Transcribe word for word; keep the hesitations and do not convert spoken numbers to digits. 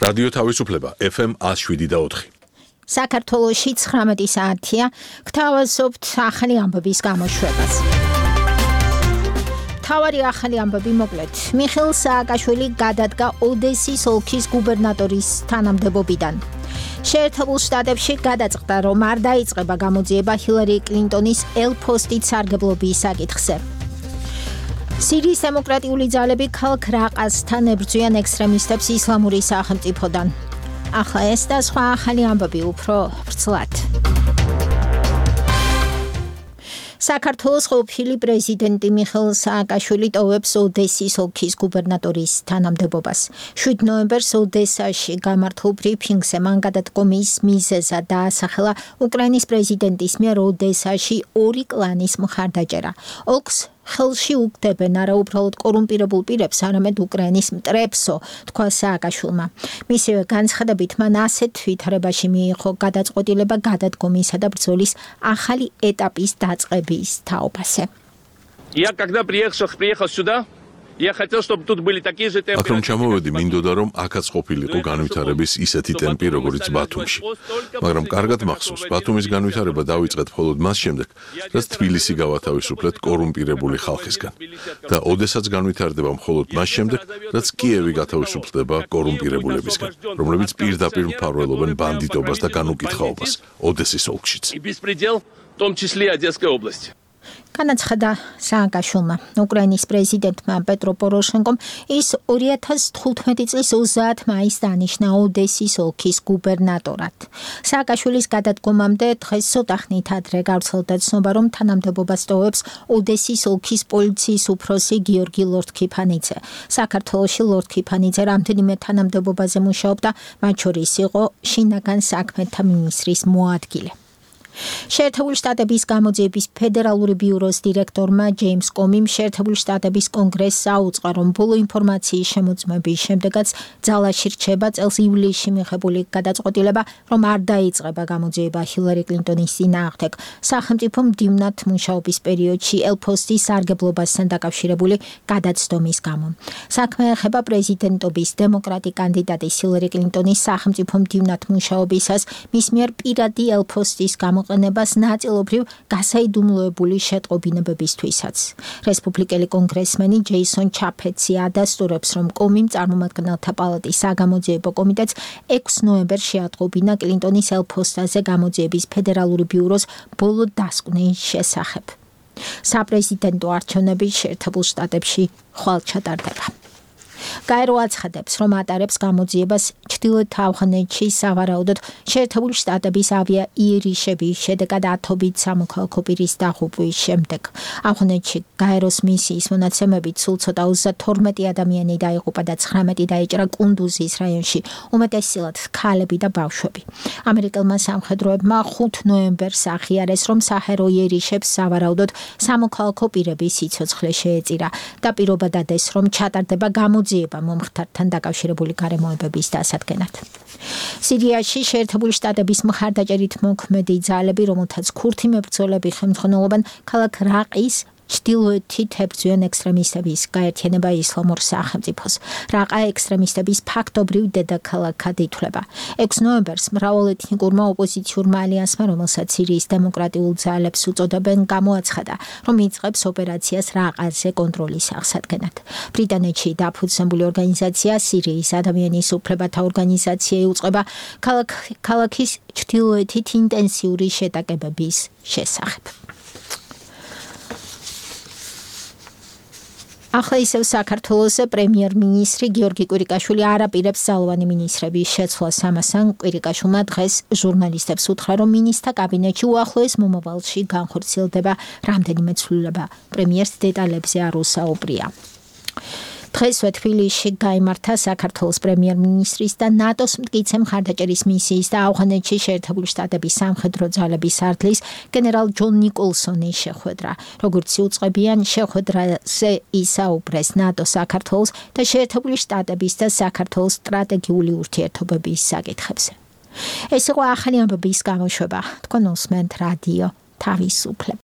რადიო თავისუფლება F M one oh seven და four. საქართველოში ცხრამეტი საათია, გთავაზობთ ახალი ამბების გამოშვებას. მთავარი ახალი ამბები მოკლედ. მიხეილ სააკაშვილი გადადგა ოდესის ოლქის გუბერნატორის თანამდებობიდან. შეერთებულ შტატებში გადაწყდა, რომ არ დაიწყება გამოძიება ჰილარი კლინტონის ელ-ფოსტით სარგებლობის საკითხზე. სირიის დემოკრატიული ძალები ქალაქ რაყასთან ებრძვიან ექსტრემისტებს ისლამური სახელმწიფოდან. ახლა ეს და სხვა ახალი ამბები უფრო ვრცლად. საქართველოს ყოფილი პრეზიდენტი მიხეილ სააკაშვილი ტოვებს ოდესის ოლქის გუბერნატორის თანამდებობას. შვიდ ნოემბერს ოდესაში გამართულ ბრიფინგზე მან გადადგომის მიზეზად დაასახელა უკრაინის პრეზიდენტის მიერ ოდესაში ორი კლანის მხარდაჭერა. ოლქს ხელში უგდებენ არა უბრალოდ კორუმპირებულ პირებს, არამედ უკრაინის მტრებსო, თქვა სააკაშვილმა. მისივე განცხადებით მან ასეთ ვითარებაში მიიღო გადაწყვეტილება გადადგომისა და ბრძოლის ახალი ეტაპის დაწყების თაობაზე. Я когда приехал, приехал сюда, я хотел, чтобы тут были такие же температуры. აქ რომ ჩამოვედი, მინდოდა რომ აქაც ყოფილიყო განვითარების ისეთი ტემპი, როგორც ბათუმში. მაგრამ კარგად მახსოვს, ბათუმის განვითარება დავიწყეთ მხოლოდ მას შემდეგ, რაც თბილისი გავათავისუფლეთ კორუმპირებული ხალხისგან. და ოდესაც განვითარდება მხოლოდ მას შემდეგ, რაც კიევი გათავისუფლდება კორუმპირებულებისგან, რომლებიც პირდაპირ მფარველობენ ბანდიტობას და განუკითხაობას ოდესის ოლქშიც. И беспредел, в том числе и Одесской области. განაცხადა სააკაშვილმა. უკრაინის პრეზიდენტმა პეტრო პოროშენკომ ის ორი ათას თხუთმეტი წლის ოცდაათი მაისს დანიშნა ოდესის ოლქის გუბერნატორად. სააკაშვილის გადადგომამდე დღეს ცოტახნით ადრე გავრცელდა ცნობა, რომ თანამდებობას ტოვებს ოდესის ოლქის პოლიციის უფროსი გიორგი ლორთქიფანიძე. საქართველოში ლორთქიფანიძე რამდენიმე თანამდებობაზე მუშაობდა, მათ შორის იყო შინაგან საქმეთა მინისტრის მოადგილე. შეერთებული შტატების გამოძიების ფედერალური ბიუროს დირექტორმა ჯეიმს კომიმ შეერთებული შტატების კონგრესს აუწყა, რომ ბოლო ინფორმაციის შემოწმების შემდეგაც ძალაში რჩება წელს ივლისში მიღებული გადაწყვეტილება, რომ არ დაიწყება გამოძიება ჰილარი კლინტონის წინააღმდეგ სახელმწიფო მდივნად მუშაობის პერიოდში ელ-ფოსტის სარგებლობასთან დაკავშირებული გადაცდომის გამო. საქმე ეხება პრეზიდენტობის დემოკრატი კანდიდატის ჰილარი კლინტონის სახელმწიფო მდივნად მუშაობისას მის მიერ პირადი ელ-ფოსტის გამო ყენებას ნაწილობრივ გასაიდუმლოებული შეტყობინებებისთვისაც. რესპუბლიკელი კონგრესმენი ჯეისონ ჩაფეცი ადასტურებს, რომ კომიმ წარმომადგენელთა პალატის საგამოძიებო კომიტეტს ექვსი ნოემბერს შეატყობინა კლინტონის ელ-ფოსტაზე გამოძიების ფედერალური ბიუროს ბოლო დასკვნის შესახებ. საპრეზიდენტო არჩევნები შეერთებულ შტატებში ხვალ ჩატარდება. გაერო აცხადებს, რომ ატარებს გამოძიებას ჩრდილოეთ ავღანეთში სავარაუდოდ შეერთებული შტატების ავია იერიშების შედეგად ათობით სამოქალაქო პირის დაღუპვის შემდეგ. ავღანეთში გაეროს მისიის მონაცემებით სულ ცოტა ოცდათორმეტი ადამიანი დაიღუპა და ცხრამეტი დაიჭრა კუნდუზის რაიონში, უმეტესწილად ქალები და ბავშვები. ამერიკელმა სამხედროებმა ხუთი ნოემბერს აღიარეს, რომ საჰერო იერიშებს სავარაუდოდ სამოქალაქო პირების სიცოცხლე შეეწირა და პირობა დადეს, რომ ჩატარდება გამოძიება მომხდართან დაკავშირებული გარემოებების დასადგენად. სირიაში შეერთებული შტატების მხარდაჭერით მოქმედი ძალები, რომელთაც ქურთი მებრძოლები ხელმძღვანელობენ, ქალაქ რაყის ჩრდილოეთით ებრძვიან ექსტრემისტების გაერთიანება ისლამურ სახელმწიფოს. რაყა ექსტრემისტების ფაქტობრივ დედაქალაქად ითვლება. ექვსი ნოემბერს მრავალეთნიკურმა ოპოზიციურმა ალიანსმა, რომელსაც სირიის დემოკრატიულ ძალებს უწოდებენ, გამოაცხადა, რომ იწყებს ოპერაციას რაყაზე კონტროლის აღსადგენად. ბრიტანეთში დაფუძნებული ორგანიზაცია სირიის ადამიანის უფლებათა ორგანიზაცია იუწყება ქალაქის ჩრდილოეთით ინტენსიური შეტაკებების შესახებ. ახლა ისევ საქართველოს პრემიერ-მინისტრი გიორგი კვირიკაშვილი არ აპირებს ძალოვანი მინისტრების შეცვლას. ამასთან კვირიკაშვილმა დღეს ჟურნალისტებს უთხრა, რომ მინისტრთა კაბინეტში უახლოეს მომავალში განხორციელდება რამდენიმე ცვლილება. პრემიერს დეტალებზე არ უსაუბრია. დღესვე თბილისში გაიმართა საქართველოს პრემიერ-მინისტრის და ნატოს მტკიცე მხარდაჭერის მისიის და ავღანეთში შეერთებული შტატების სამხედრო ძალების სარდლის გენერალ ჯონ ნიკოლსონის შეხვედრა. როგორც იუწყებიან, შეხვედრაზე ისაუბრეს ნატო საქართველოს და შეერთებული შტატების და საქართველოს სტრატეგიული ურთიერთობების საკითხებზე. ეს იყო ახალი ამბების გამოშვება. თქვენ უსმენთ რადიო თავისუფლება.